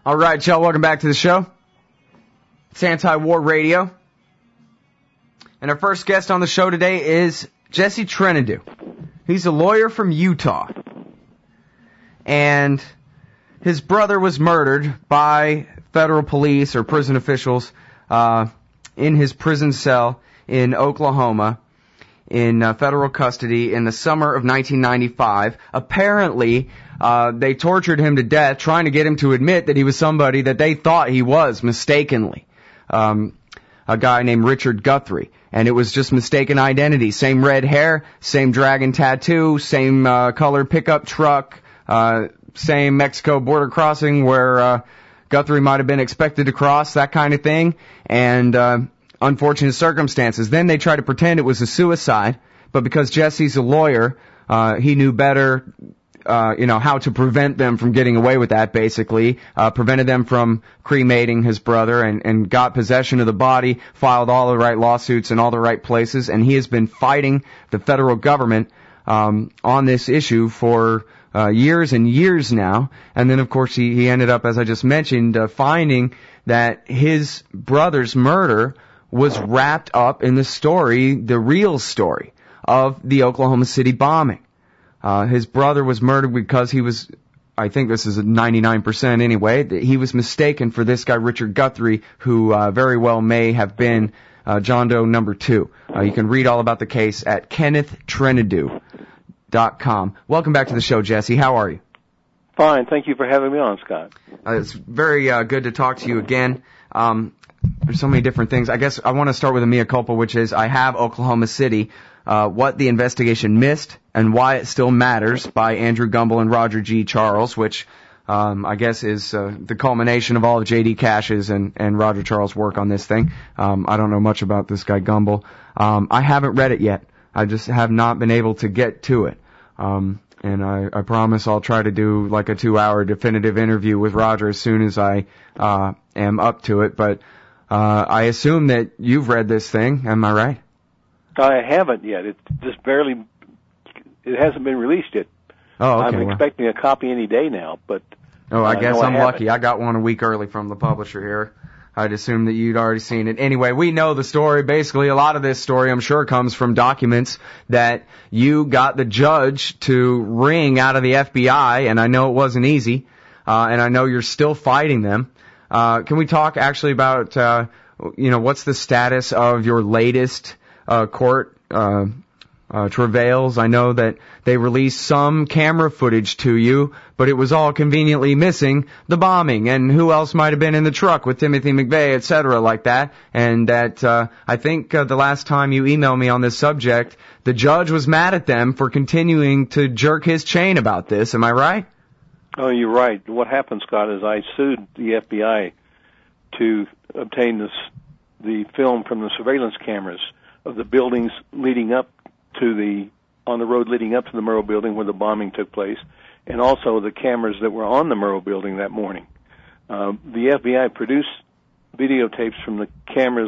All right, y'all, welcome back to the show. It's Anti-War Radio. And our first guest on the show today is Jesse Trentadue. He's a lawyer from Utah. And his brother was murdered by federal police or prison officials in his prison cell in Oklahoma in federal custody in the summer of 1995. Apparently, they tortured him to death, trying to get him to admit that he was somebody that they thought he was mistakenly. A guy named Richard Guthrie. And it was just mistaken identity. Same red hair, same dragon tattoo, same colored pickup truck, same Mexico border crossing where Guthrie might have been expected to cross, that kind of thing. And unfortunate circumstances. Then they tried to pretend it was a suicide, but because Jesse's a lawyer, he knew better, how to prevent them from getting away with that, basically. Prevented them from cremating his brother and got possession of the body, filed all the right lawsuits in all the right places, and he has been fighting the federal government on this issue for years and years now. And then, of course, he ended up, as I just mentioned, finding that his brother's murder was wrapped up in the story, the real story, of the Oklahoma City bombing. His brother was murdered because he was, I think this is 99% anyway, he was mistaken for this guy Richard Guthrie, who very well may have been John Doe number 2. You can read all about the case at KennethTrentadue.com. Welcome back to the show, Jesse. How are you? Fine. Thank you for having me on, Scott. It's very good to talk to you again. There's so many different things. I guess I want to start with a mea culpa, which is I have Oklahoma City, What the Investigation Missed and Why It Still Matters by Andrew Gumbel and Roger G. Charles, which I guess is the culmination of all of J.D. Cash's and Roger Charles' work on this thing. I don't know much about this guy Gumbel. I haven't read it yet. I just have not been able to get to it. And I promise I'll try to do like a 2-hour definitive interview with Roger as soon as I am up to it. But I assume that you've read this thing. Am I right? I haven't yet. It just barely. It hasn't been released yet. Oh, okay. I'm expecting a copy any day now, but. Oh, I guess I'm haven't. lucky. I got one a week early from the publisher here. I'd assume that you'd already seen it. Anyway, we know the story. Basically, a lot of this story, I'm sure, comes from documents that you got the judge to wring out of the FBI, and I know it wasn't easy, and I know you're still fighting them. Can we talk actually about, what's the status of your latest court travails? I know that they released some camera footage to you, but it was all conveniently missing the bombing and who else might have been in the truck with Timothy McVeigh, etc., like that. And that I think the last time you emailed me on this subject, the judge was mad at them for continuing to jerk his chain about this. Am I right? Oh, you're right. What happened, Scott, is I sued the FBI to obtain the film from the surveillance cameras of the buildings leading up to on the road leading up to the Murrah building where the bombing took place, and also the cameras that were on the Murrah building that morning. The FBI produced videotapes from the cameras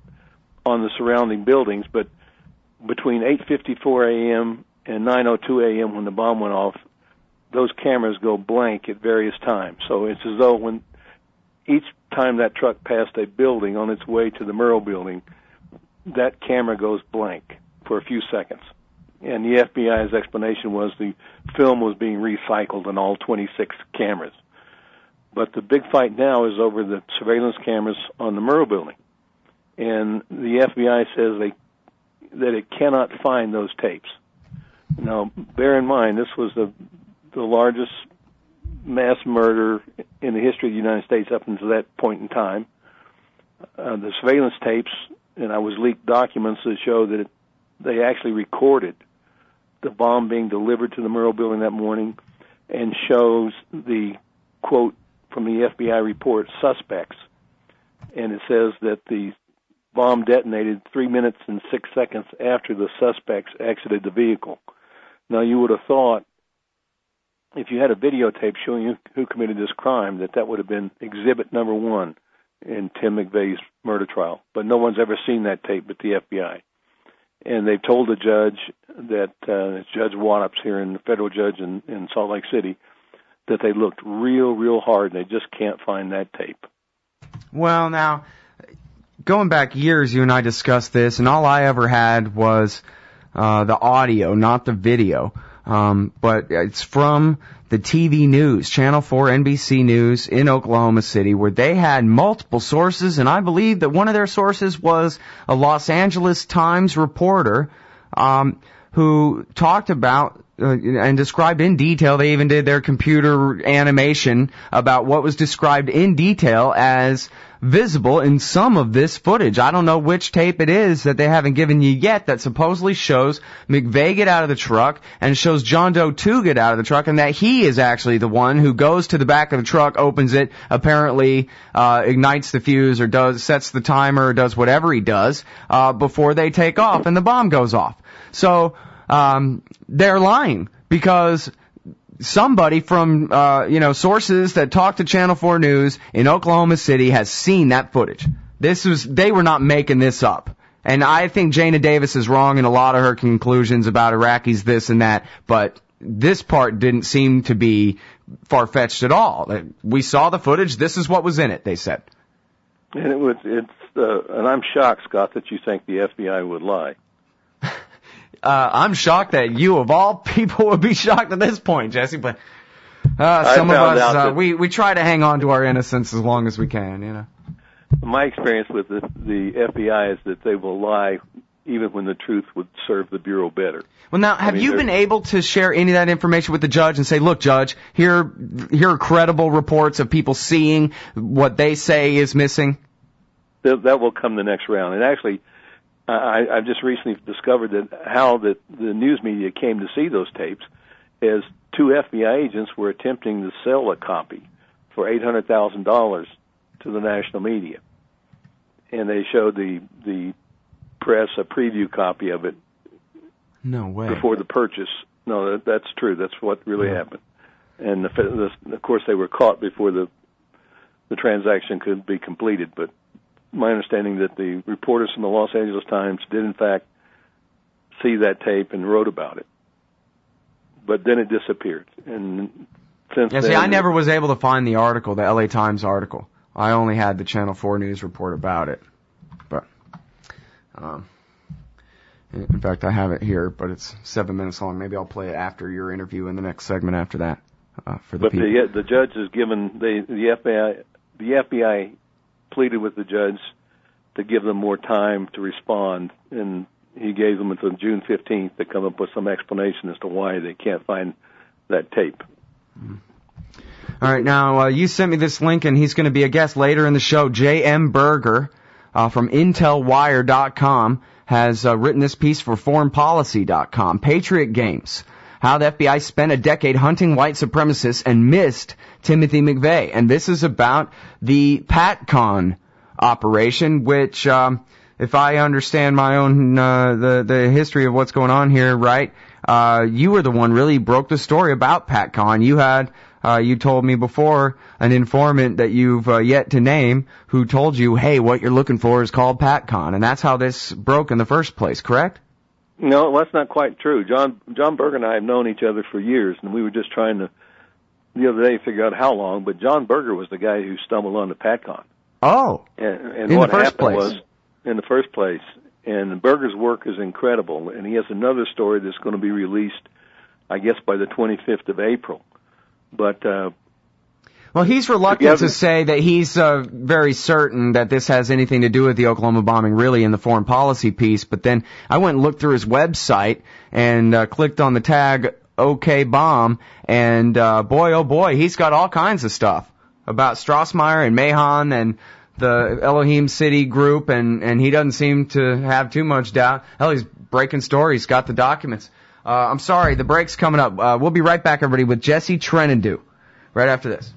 on the surrounding buildings, but between 8:54 a.m. and 9:02 a.m. when the bomb went off, those cameras go blank at various times. So it's as though when each time that truck passed a building on its way to the Murrah building, that camera goes blank for a few seconds. And the FBI's explanation was the film was being recycled in all 26 cameras. But the big fight now is over the surveillance cameras on the Murrah building. And the FBI says that it cannot find those tapes. Now, bear in mind, this was the largest mass murder in the history of the United States up until that point in time. The surveillance tapes, and I was leaked documents that show that they actually recorded the bomb being delivered to the Murrah building that morning, and shows the quote from the FBI report, suspects. And it says that the bomb detonated 3 minutes and 6 seconds after the suspects exited the vehicle. Now, you would have thought, if you had a videotape showing you who committed this crime, that would have been exhibit number 1 in Tim McVeigh's murder trial. But no one's ever seen that tape but the FBI. And they've told the judge that, it's Judge Wattops here, the federal judge in Salt Lake City, that they looked real hard and they just can't find that tape. Well, now, going back years, you and I discussed this, and all I ever had was the audio, not the video. But it's from the TV news, Channel 4 NBC News in Oklahoma City, where they had multiple sources, and I believe that one of their sources was a Los Angeles Times reporter who talked about and described in detail, they even did their computer animation about what was described in detail as visible in some of this footage. I don't know which tape it is that they haven't given you yet that supposedly shows McVeigh get out of the truck and shows John Doe 2 get out of the truck, and that he is actually the one who goes to the back of the truck, opens it, apparently ignites the fuse or sets the timer or does whatever he does before they take off and the bomb goes off. So they're lying because somebody from, sources that talk to Channel 4 News in Oklahoma City has seen that footage. They were not making this up. And I think Jana Davis is wrong in a lot of her conclusions about Iraqis, this and that, but this part didn't seem to be far-fetched at all. We saw the footage, this is what was in it, they said. And and I'm shocked, Scott, that you think the FBI would lie. I'm shocked that you, of all people, would be shocked at this point, Jesse, but some of us, we try to hang on to our innocence as long as we can, you know. My experience with the FBI is that they will lie even when the truth would serve the Bureau better. Well, now, have you been able to share any of that information with the judge and say, look, Judge, here are credible reports of people seeing what they say is missing? That will come the next round. And actually, I've just recently discovered that how the news media came to see those tapes is two FBI agents were attempting to sell a copy for $800,000 to the national media. And they showed the press a preview copy of it. No way. Before the purchase. No, that's true. That's what really happened. And of course they were caught before the transaction could be completed, but my understanding that the reporters from the Los Angeles Times did, in fact, see that tape and wrote about it. But then it disappeared. And since then... I never was able to find the article, the LA Times article. I only had the Channel 4 News report about it. But, in fact, I have it here, but it's 7 minutes long. Maybe I'll play it after your interview in the next segment after that. The judge has given... The FBI pleaded with the judge to give them more time to respond, and he gave them until June 15th to come up with some explanation as to why they can't find that tape. All right, now, you sent me this link, and he's going to be a guest later in the show. J.M. Berger from IntelWire.com has written this piece for ForeignPolicy.com. Patriot Games. How the FBI spent a decade hunting white supremacists and missed Timothy McVeigh. And this is about the PatCon operation, which, if I understand my own, the history of what's going on here, right, you were the one really broke the story about PatCon. You had, you told me before, an informant that you've yet to name who told you, hey, what you're looking for is called PatCon. And that's how this broke in the first place, correct? No, that's not quite true. John Berger and I have known each other for years, and we were just trying to, the other day, figure out how long, but John Berger was the guy who stumbled onto PatCon. Oh, and in what the first happened place. was, in the first place, and Berger's work is incredible, and he has another story that's going to be released, I guess, by the 25th of April. But well, he's reluctant to say that he's very certain that this has anything to do with the Oklahoma bombing, really, in the foreign policy piece. But then I went and looked through his website and clicked on the tag OK Bomb, and boy, oh boy, he's got all kinds of stuff about Strassmeyer and Mahon and the Elohim City group, and he doesn't seem to have too much doubt. Hell, he's breaking stories, got the documents. I'm sorry, the break's coming up. We'll be right back, everybody, with Jesse Trentadue right after this.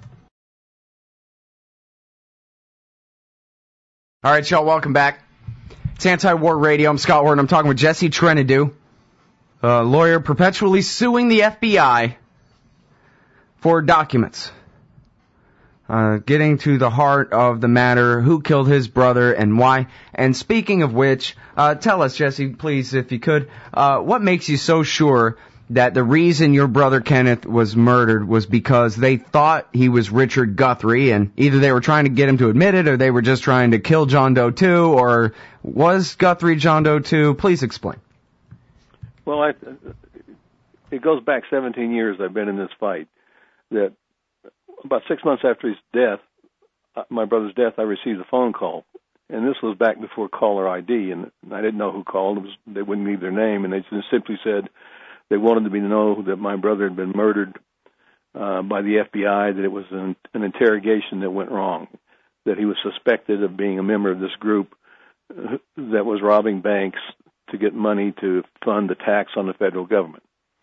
All right, y'all, welcome back. It's Anti-War Radio. I'm Scott Ward. I'm talking with Jesse Trentadue, a lawyer perpetually suing the FBI for documents. Getting to the heart of the matter, who killed his brother and why. And speaking of which, tell us, Jesse, please, if you could, what makes you so sure that the reason your brother Kenneth was murdered was because they thought he was Richard Guthrie, and either they were trying to get him to admit it, or they were just trying to kill John Doe too, or was Guthrie John Doe too? Please explain. Well, it goes back 17 years I've been in this fight. That about 6 months after his death, my brother's death, I received a phone call. And this was back before caller ID, and I didn't know who called. They wouldn't leave their name, and they just simply said they wanted me to know that my brother had been murdered by the FBI, that it was an interrogation that went wrong, that he was suspected of being a member of this group that was robbing banks to get money to fund the tax on the federal government.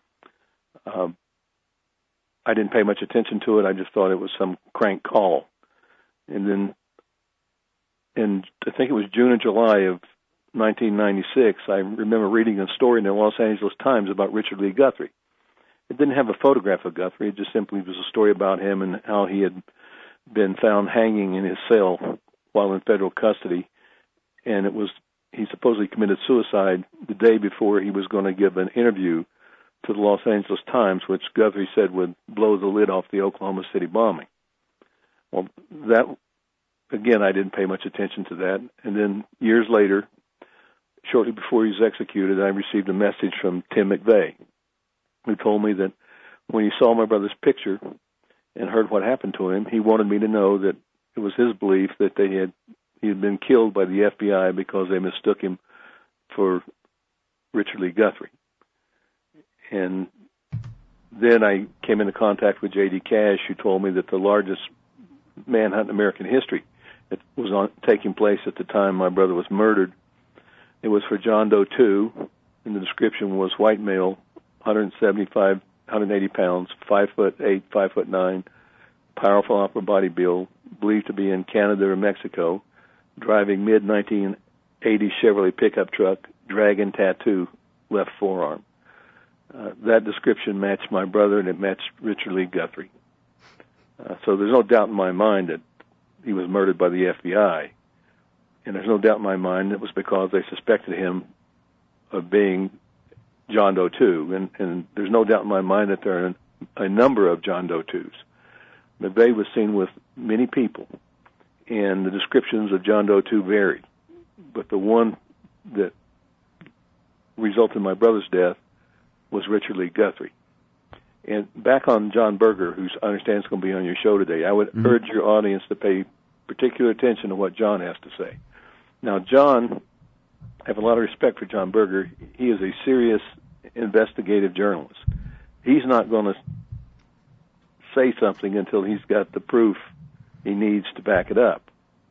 I didn't pay much attention to it. I just thought it was some crank call. And then I think it was June or July of 1996, I remember reading a story in the Los Angeles Times about Richard Lee Guthrie. It didn't have a photograph of Guthrie. It just simply was a story about him and how he had been found hanging in his cell while in federal custody. And he supposedly committed suicide the day before he was going to give an interview to the Los Angeles Times, which Guthrie said would blow the lid off the Oklahoma City bombing. Well, that, again, I didn't pay much attention to that. And then years later, shortly before he was executed, I received a message from Tim McVeigh, who told me that when he saw my brother's picture and heard what happened to him, he wanted me to know that it was his belief that he had been killed by the FBI because they mistook him for Richard Lee Guthrie. And then I came into contact with J.D. Cash, who told me that the largest manhunt in American history that was taking place at the time my brother was murdered, it was for John Doe 2, and the description was white male, 175, 180 pounds, 5'8", 5'9", powerful upper body build, believed to be in Canada or Mexico, driving mid-1980 Chevrolet pickup truck, dragon tattoo, left forearm. That description matched my brother, and it matched Richard Lee Guthrie. So there's no doubt in my mind that he was murdered by the FBI. And there's no doubt in my mind it was because they suspected him of being John Doe 2. And there's no doubt in my mind that there are a number of John Doe 2s. McVeigh was seen with many people, and the descriptions of John Doe 2 varied. But the one that resulted in my brother's death was Richard Lee Guthrie. And back on John Berger, who I understand is going to be on your show today, I would urge your audience to pay particular attention to what John has to say. Now, John, I have a lot of respect for John Berger. He is a serious investigative journalist. He's not going to say something until he's got the proof he needs to back it up.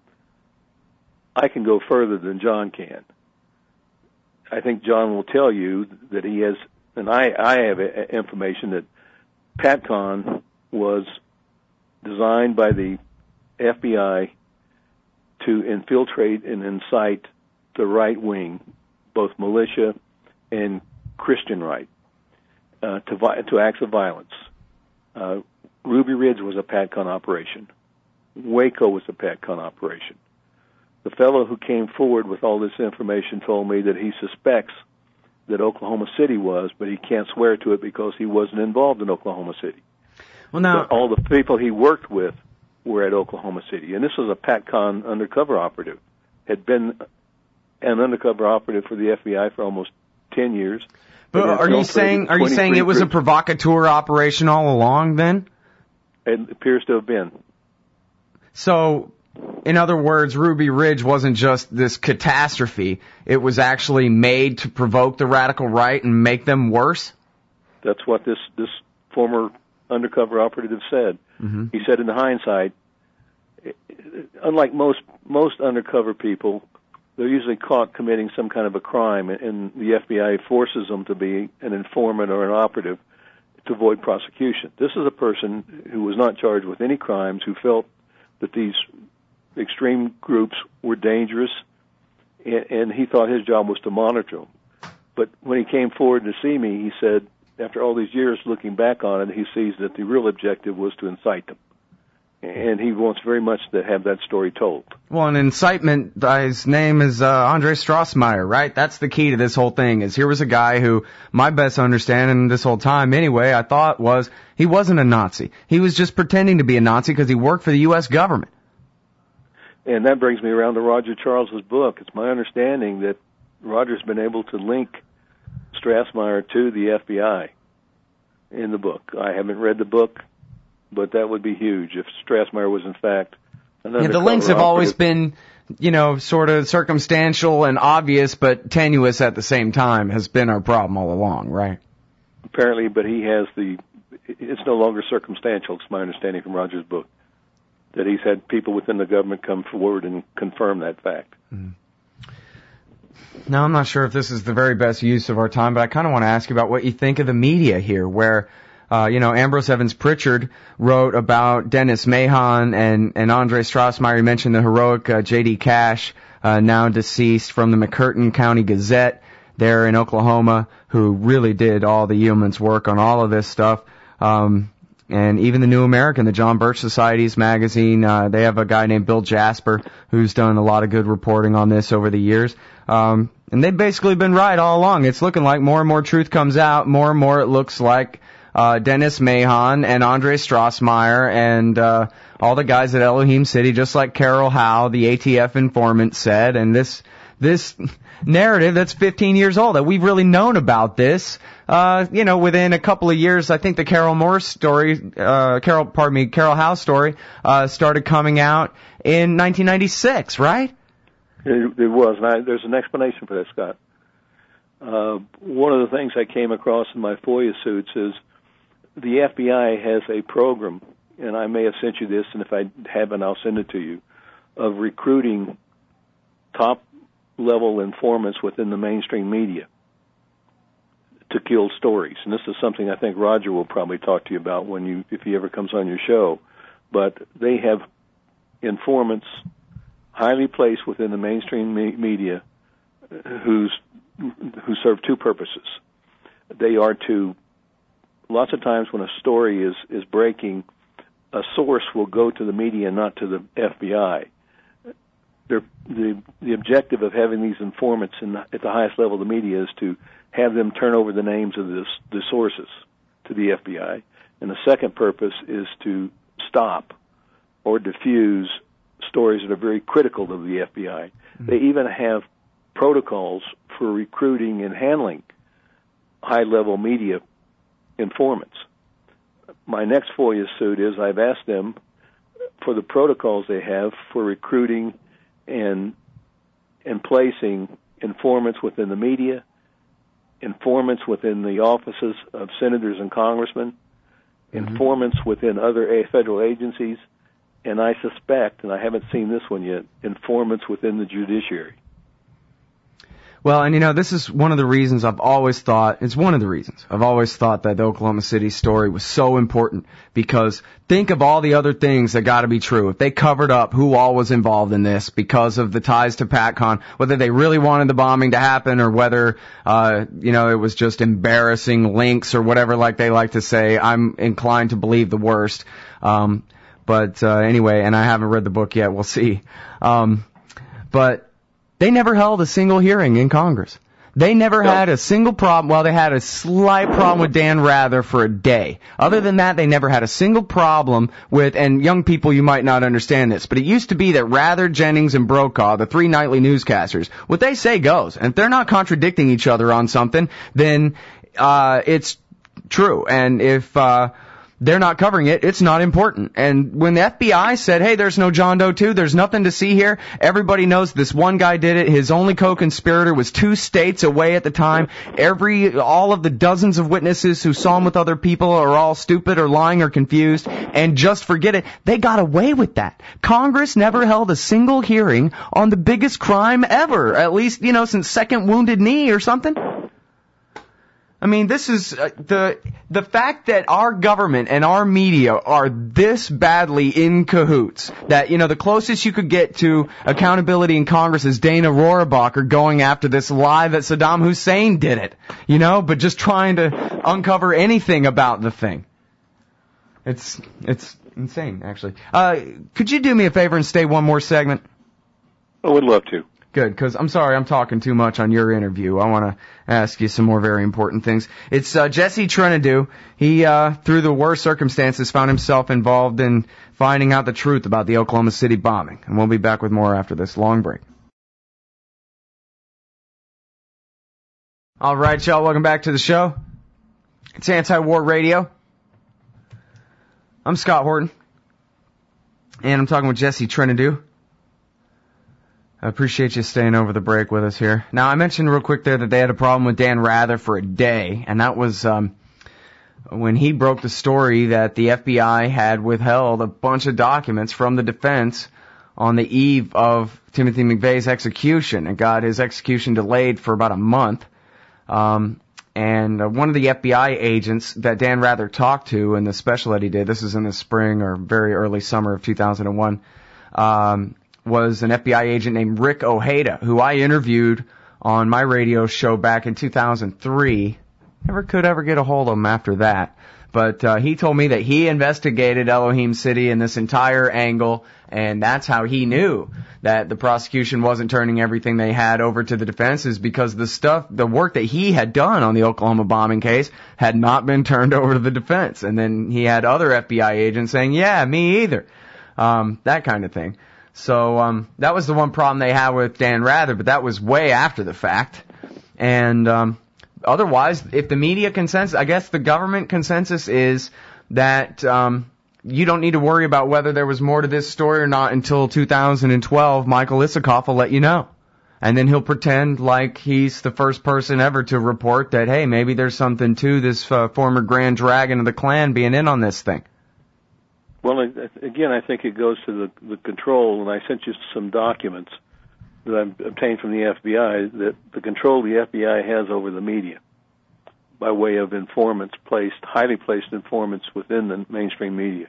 I can go further than John can. I think John will tell you that he has, and I have information that PATCON was designed by the FBI to infiltrate and incite the right wing, both militia and Christian right, to acts of violence. Ruby Ridge was a PATCON operation. Waco was a PATCON operation. The fellow who came forward with all this information told me that he suspects that Oklahoma City was, but he can't swear to it because he wasn't involved in Oklahoma City. Well, now, but all the people he worked with were at Oklahoma City, and this was a PATCON undercover operative. Had been an undercover operative for the FBI for almost 10 years. But are you saying it was a provocateur operation all along then? It appears to have been. So, in other words, Ruby Ridge wasn't just this catastrophe. It was actually made to provoke the radical right and make them worse? That's what this former undercover operative said. Mm-hmm. He said in hindsight, unlike most undercover people, they're usually caught committing some kind of a crime, and the FBI forces them to be an informant or an operative to avoid prosecution. This is a person who was not charged with any crimes, who felt that these extreme groups were dangerous, and he thought his job was to monitor them. But when he came forward to see me, he said, after all these years looking back on it, he sees that the real objective was to incite them. and he wants very much to have that story told. Well, an incitement, his name is Andre Strassmeyer, right? That's the key to this whole thing, is here was a guy who, my best understanding this whole time anyway, I thought was, he wasn't a Nazi. He was just pretending to be a Nazi because he worked for the U.S. government. And that brings me around to Roger Charles's book. It's my understanding that Roger's been able to link Strassmeyer to the FBI in the book. I haven't read the book, but that would be huge if Strassmeyer was in fact an undercover the links have always operative. been, sort of circumstantial and obvious, but tenuous at the same time has been our problem all along, right? Apparently, but he has it's no longer circumstantial, it's my understanding from Roger's book, that he's had people within the government come forward and confirm that fact. Mm-hmm. Now, I'm not sure if this is the very best use of our time, but I kind of want to ask you about what you think of the media here, where, Ambrose Evans Pritchard wrote about Dennis Mahon and Andre Strassmeyer. He mentioned the heroic J.D. Cash, now deceased, from the McCurtain County Gazette there in Oklahoma, who really did all the yeoman's work on all of this stuff. And even the New American, the John Birch Society's magazine, they have a guy named Bill Jasper who's done a lot of good reporting on this over the years. And they've basically been right all along. It's looking like more and more truth comes out. More and more it looks like Dennis Mahon and Andre Strassmeyer and all the guys at Elohim City, just like Carol Howe, the ATF informant, said. And this narrative that's 15 years old, that we've really known about this, within a couple of years. I think the Carol Howe story, started coming out in 1996, right? It was, and there's an explanation for that, Scott. One of the things I came across in my FOIA suits is the FBI has a program, and I may have sent you this, and if I haven't, I'll send it to you, of recruiting top-level informants within the mainstream media to kill stories. And this is something I think Roger will probably talk to you about if he ever comes on your show. But they have informants highly placed within the mainstream media who serve two purposes. They are to, lots of times when a story is breaking, a source will go to the media, not to the FBI. The objective of having these informants at the highest level of the media is to have them turn over the names of the sources to the FBI. And the second purpose is to stop or diffuse stories that are very critical to the FBI. Mm-hmm. They even have protocols for recruiting and handling high-level media informants. My next FOIA suit is I've asked them for the protocols they have for recruiting and placing informants within the media, informants within the offices of senators and congressmen, mm-hmm. informants within other federal agencies, and I suspect, and I haven't seen this one yet, informants within the judiciary. Well, and this is one of the reasons I've always thought that the Oklahoma City story was so important, because think of all the other things that got to be true. If they covered up who all was involved in this because of the ties to PatCon, whether they really wanted the bombing to happen or whether, it was just embarrassing links or whatever, like they like to say, I'm inclined to believe the worst. But anyway, and I haven't read the book yet, we'll see. But they never held a single hearing in Congress. They never had a single problem. Well, they had a slight problem with Dan Rather for a day. Other than that, they never had a single problem with, and young people, you might not understand this, but it used to be that Rather, Jennings, and Brokaw, the three nightly newscasters, what they say goes. And if they're not contradicting each other on something, then it's true. And if they're not covering it, it's not important. And when the FBI said, hey, there's no John Doe 2, there's nothing to see here, everybody knows this one guy did it. His only co-conspirator was 2 states away at the time. All of the dozens of witnesses who saw him with other people are all stupid or lying or confused, and just forget it. They got away with that. Congress never held a single hearing on the biggest crime ever, at least, since Second Wounded Knee or something. I mean, this is the fact that our government and our media are this badly in cahoots that, the closest you could get to accountability in Congress is Dana Rohrabacher going after this lie that Saddam Hussein did it, but just trying to uncover anything about the thing. It's insane, actually. Could you do me a favor and stay one more segment? I would love to. Good, because I'm sorry I'm talking too much on your interview. I want to ask you some more very important things. It's Jesse Trentadue. He, through the worst circumstances, found himself involved in finding out the truth about the Oklahoma City bombing. And we'll be back with more after this long break. All right, y'all, welcome back to the show. It's Anti-War Radio. I'm Scott Horton, and I'm talking with Jesse Trentadue. I appreciate you staying over the break with us here. Now, I mentioned real quick there that they had a problem with Dan Rather for a day, and that was when he broke the story that the FBI had withheld a bunch of documents from the defense on the eve of Timothy McVeigh's execution and got his execution delayed for about a month. And one of the FBI agents that Dan Rather talked to in the special that he did, this is in the spring or very early summer of 2001, was an FBI agent named Rick Ojeda, who I interviewed on my radio show back in 2003. Never could ever get a hold of him after that. But he told me that he investigated Elohim City in this entire angle, and that's how he knew that the prosecution wasn't turning everything they had over to the defense, is because the work that he had done on the Oklahoma bombing case had not been turned over to the defense. And then he had other FBI agents saying, yeah, me either. That kind of thing. So that was the one problem they had with Dan Rather, but that was way after the fact. And otherwise, if the media consensus, I guess the government consensus is that you don't need to worry about whether there was more to this story or not until 2012. Michael Isikoff will let you know. And then he'll pretend like he's the first person ever to report that, hey, maybe there's something to this former Grand Dragon of the Klan being in on this thing. Well, again, I think it goes to the control, and I sent you some documents that I obtained from the FBI, that the control the FBI has over the media by way of informants, highly placed informants within the mainstream media.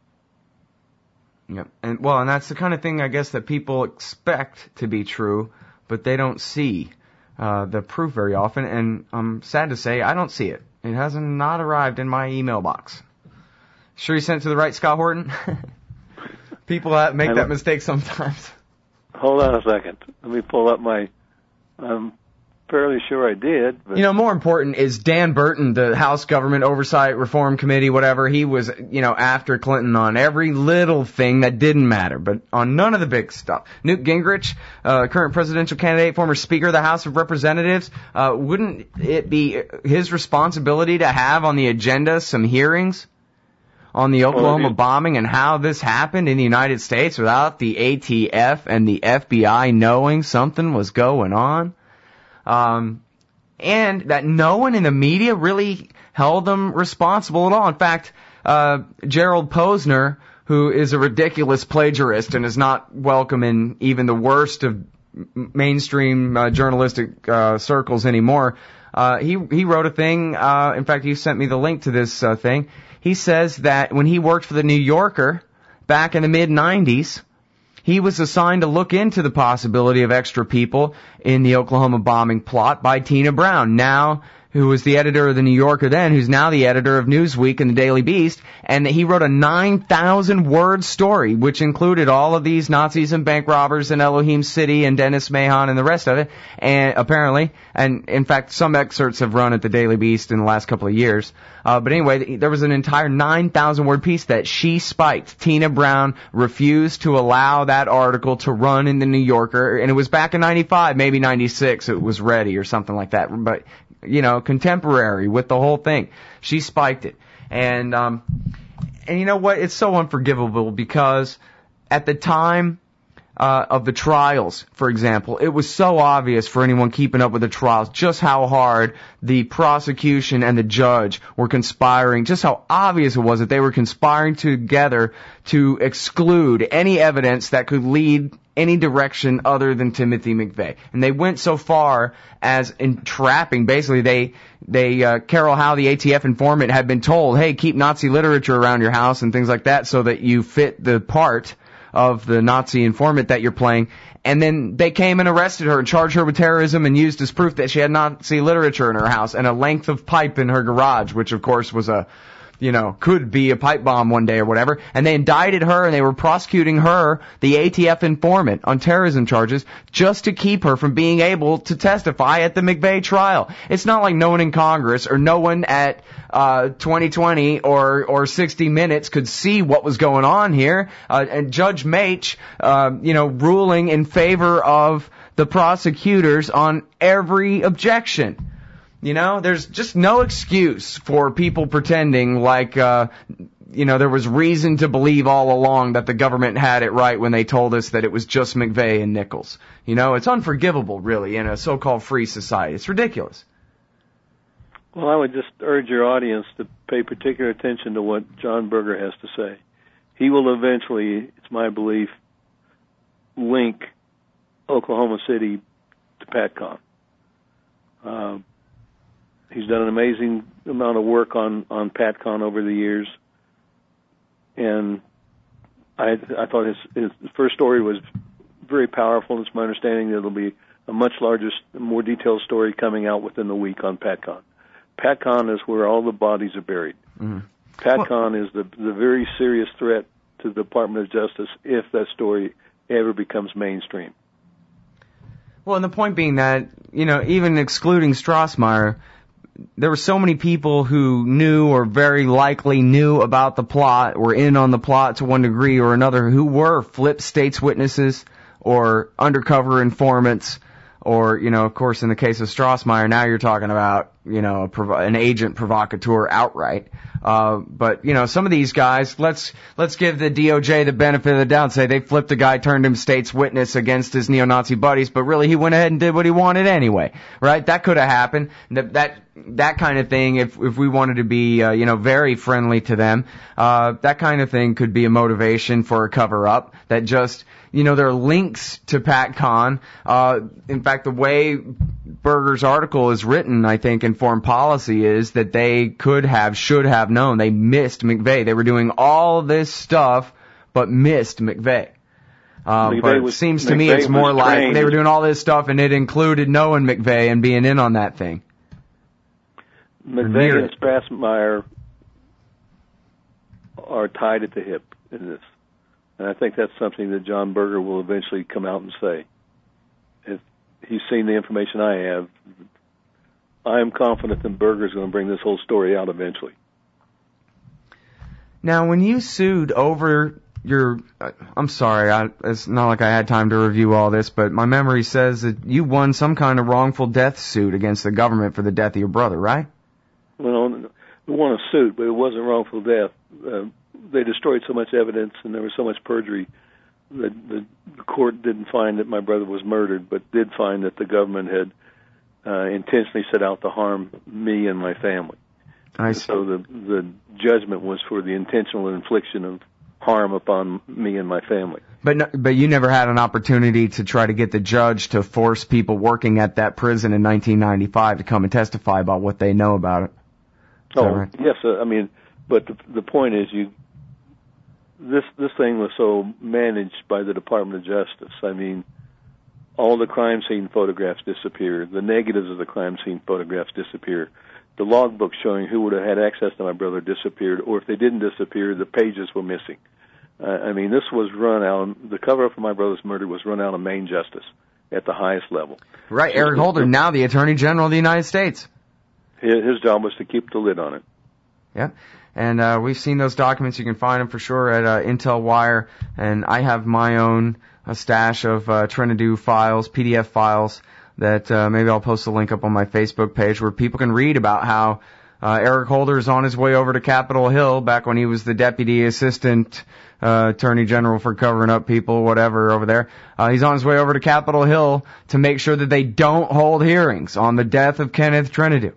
Yep. And that's the kind of thing, I guess, that people expect to be true, but they don't see the proof very often, and I'm sad to say I don't see it. It hasn't not arrived in my email box. Sure you sent it to the right Scott Horton? People make that mistake sometimes. Hold on a second. Let me pull up I'm fairly sure I did. But more important is Dan Burton, the House Government Oversight Reform Committee, whatever. He was, after Clinton on every little thing that didn't matter, but on none of the big stuff. Newt Gingrich, current presidential candidate, former Speaker of the House of Representatives, wouldn't it be his responsibility to have on the agenda some hearings on the Oklahoma bombing and how this happened in the United States without the ATF and the FBI knowing something was going on? And that no one in the media really held them responsible at all. In fact, Gerald Posner, who is a ridiculous plagiarist and is not welcome in even the worst of mainstream journalistic circles anymore, he wrote a thing, in fact, he sent me the link to this thing. He says that when he worked for the New Yorker back in the mid-'90s, he was assigned to look into the possibility of extra people in the Oklahoma bombing plot by Tina Brown, who was the editor of the New Yorker then, who's now the editor of Newsweek and the Daily Beast, and he wrote a 9,000-word story, which included all of these Nazis and bank robbers in Elohim City and Dennis Mahon and the rest of it, and apparently, and in fact, some excerpts have run at the Daily Beast in the last couple of years. But anyway, there was an entire 9,000-word piece that she spiked. Tina Brown refused to allow that article to run in the New Yorker, and it was back in 95, maybe 96, it was ready or something like that, but contemporary with the whole thing. She spiked it. And you know what? It's so unforgivable because at the time of the trials, for example, it was so obvious for anyone keeping up with the trials just how hard the prosecution and the judge were conspiring, just how obvious it was that they were conspiring together to exclude any evidence that could lead any direction other than Timothy McVeigh. And they went so far as entrapping, basically they Carol Howe, the ATF informant, had been told, hey, keep Nazi literature around your house and things like that so that you fit the part of the Nazi informant that you're playing. And then they came and arrested her and charged her with terrorism and used as proof that she had Nazi literature in her house and a length of pipe in her garage, which of course was a could be a pipe bomb one day or whatever. And they indicted her and they were prosecuting her, the ATF informant, on terrorism charges just to keep her from being able to testify at the McVeigh trial. It's not like no one in Congress or no one at 2020 or 60 Minutes could see what was going on here. And Judge Maitch, ruling in favor of the prosecutors on every objection. There's just no excuse for people pretending like, there was reason to believe all along that the government had it right when they told us that it was just McVeigh and Nichols. It's unforgivable, really, in a so-called free society. It's ridiculous. Well, I would just urge your audience to pay particular attention to what John Berger has to say. He will eventually, it's my belief, link Oklahoma City to PATCON. He's done an amazing amount of work on PATCON over the years, and I thought his first story was very powerful. It's my understanding that there'll be a much larger, more detailed story coming out within the week on PATCON. PATCON is where all the bodies are buried. Mm-hmm. PATCON is the very serious threat to the Department of Justice if that story ever becomes mainstream. Well, and the point being that, even excluding Strassmeyer, there were so many people who knew or very likely knew about the plot, were in on the plot to one degree or another, who were flip states witnesses or undercover informants or, of course, in the case of Strassmeyer, now you're talking about, an agent provocateur outright. But some of these guys, let's give the DOJ the benefit of the doubt and say they flipped a guy, turned him state's witness against his neo-Nazi buddies, but really he went ahead and did what he wanted anyway, right? That could have happened. That kind of thing, if we wanted to be, very friendly to them, that kind of thing could be a motivation for a cover-up that just, there are links to PATCON. In fact, the way Berger's article is written, I think, in Foreign Policy is that they should have known. They missed McVeigh. They were doing all this stuff, but missed McVeigh. But it seems to me it's more like they were doing all this stuff and it included knowing McVeigh and being in on that thing. McVeigh and Strassmeyer are tied at the hip in this. And I think that's something that John Berger will eventually come out and say. If he's seen the information I have, I am confident that Berger's going to bring this whole story out eventually. Now, when you sued over I'm sorry, it's not like I had time to review all this, but my memory says that you won some kind of wrongful death suit against the government for the death of your brother, right? Well, we won a suit, but it wasn't wrongful death. They destroyed so much evidence and there was so much perjury that the court didn't find that my brother was murdered, but did find that the government had intentionally set out to harm me and my family. I see. So the judgment was for the intentional infliction of harm upon me and my family. But you never had an opportunity to try to get the judge to force people working at that prison in 1995 to come and testify about what they know about it. Right? Yes. But the point is, this thing was so managed by the Department of Justice. All the crime scene photographs disappear. The negatives of the crime scene photographs disappear. The logbook showing who would have had access to my brother disappeared, or if they didn't disappear, the pages were missing. This was run out. The cover-up for my brother's murder was run out of Maine Justice at the highest level. Right, Eric Holder, now the Attorney General of the United States. His job was to keep the lid on it. Yeah, and we've seen those documents. You can find them for sure at Intel Wire, and I have my own stash of Trinidad files, PDF files, that maybe I'll post a link up on my Facebook page where people can read about how Eric Holder is on his way over to Capitol Hill back when he was the Deputy Assistant Attorney General for covering up people, whatever, over there. He's on his way over to Capitol Hill to make sure that they don't hold hearings on the death of Kenneth Trinidad.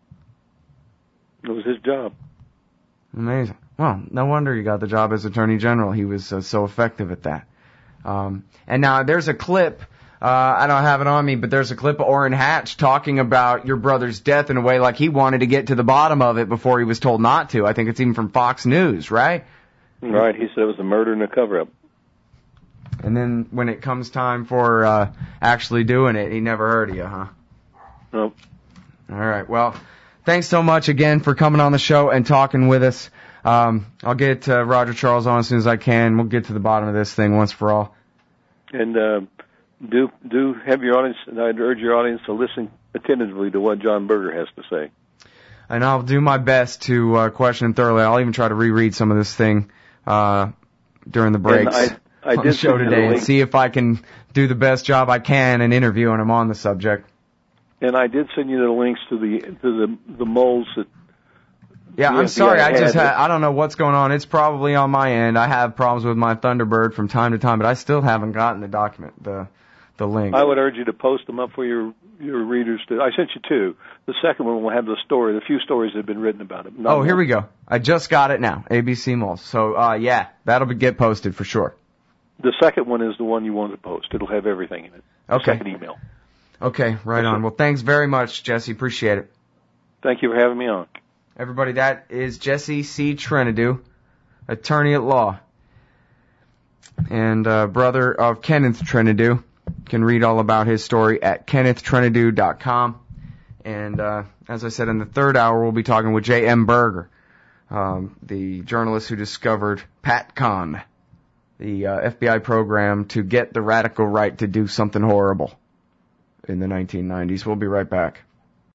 It was his job. Amazing. Well, no wonder he got the job as Attorney General. He was so effective at that. And now there's a clip, I don't have it on me, but there's a clip of Orrin Hatch talking about your brother's death in a way like he wanted to get to the bottom of it before he was told not to. I think it's even from Fox News, right? Right. He said it was a murder and a cover-up. And then when it comes time for actually doing it, he never heard of you, huh? Nope. All right. Well, thanks so much again for coming on the show and talking with us. I'll get Roger Charles on as soon as I can. We'll get to the bottom of this thing once for all. And do have your audience, and I'd urge your audience to listen attentively to what John Berger has to say. And I'll do my best to question him thoroughly. I'll even try to reread some of this thing during the breaks I on did the show today and see if I can do the best job I can in interviewing him on the subject. And I did send you the links to the moles that. Yeah, I'm sorry. I don't know what's going on. It's probably on my end. I have problems with my Thunderbird from time to time, but I still haven't gotten the document, the link. I would urge you to post them up for your readers to. I sent you two. The second one will have the few stories that have been written about it. Here we go. I just got it now. ABC moles. So yeah, that'll get posted for sure. The second one is the one you want to post. It'll have everything in it. The second email. Okay, right on. Well, thanks very much, Jesse. Appreciate it. Thank you for having me on. Everybody, that is Jesse C. Trenidew, attorney at law, and brother of Kenneth Trenidew. You can read all about his story at kennethtrenidew.com. And as I said, in the third hour, we'll be talking with J.M. Berger, the journalist who discovered PatCon, the FBI program to get the radical right to do something horrible in the 1990s. We'll be right back.